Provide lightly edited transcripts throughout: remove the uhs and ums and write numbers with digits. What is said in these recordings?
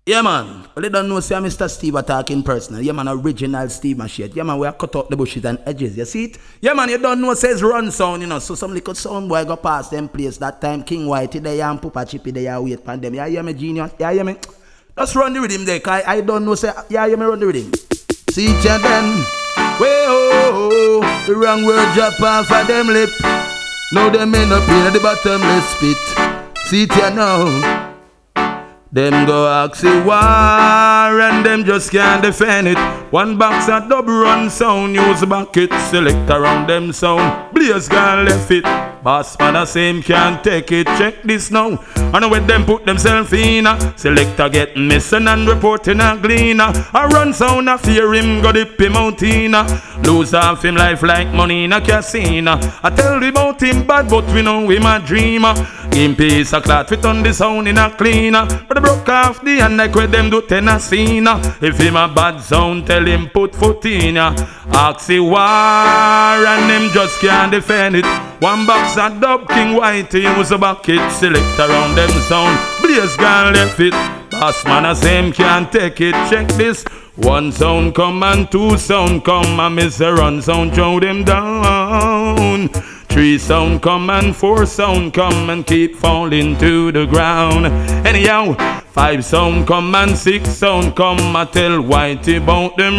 Yeah, man. Well, they don't know, say, Mr. Steve talking personal. Yeah, man, original Steve Machete. Yeah, man, we have cut out the bushes and edges. You see it? Yeah, man, you don't know, says run sound, you know. So some little sound boy go past them place. That time, King Whitey there and Pupa Chippy there wait for them. Yeah, hear me, genius? Yeah, hear me? Just run the rhythm there, cause I don't know, say, yeah, hear me run the rhythm. See it ya then. Way oh, the wrong word drop off of them lip. Now them end up in the bottomless pit. See it ya now. Them go ask the war and them just can't defend it. One box of double run sound, use a bucket, select around them sound. Blaze gone left it, boss man the same can't take it. Check this now, and when them put themselves in, selector get missing and reporting a gleaner. A run sound a fear him, go dip him out in. Lose half him life like money in a casino. I tell you about him bad, but we know him a dreamer. In peace a clot fit on the sound in a cleaner. But I broke off the hand like where them do Tennessee. If him a bad sound, tell him put foot in ya. Ask the war and them just can't defend it. One box of dub King Whitey use a bucket, select around them sound. Blaze gone left it, boss man a same can't take it. Check this. One sound come and two sound come and Mr. Run sound throw them down. Three sound come and four sound come and keep falling to the ground. Anyhow, five sound come and six sound come. I tell Whitey about them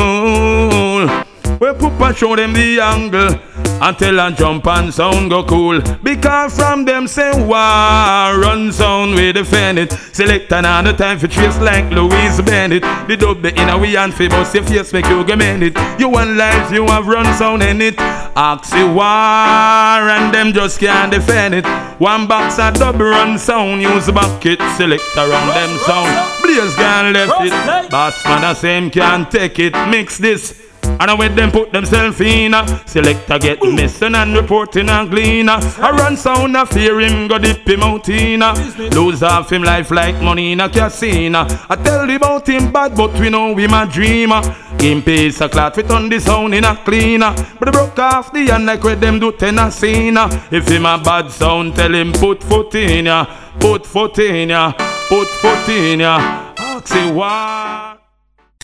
rule. We Pupa show them the angle until a jump and sound go cool. Because from them say war run sound we defend it. Select another time for trace like Louise Bennett. The dub the inner we and fi bust your face make you commend it. You want life you have run sound in it. Ask the war and them just can't defend it. One box of double run sound use a bucket select around them sound. Blaze gone left it. Boss man the same can't take it. Mix this. And when them put themselves in, selector get missing and reporting a gleaner. A run sound a fear him, go dip him out in. Lose half him life like money in a casino. I tell you about him bad, but we know him a dreamer. In peace a clot fit on the sound in a cleaner. But I broke off the hand like where them do Tennessee. If him a bad sound, tell him put foot in ya. Put foot in ya. Put foot in ya. Ask the war.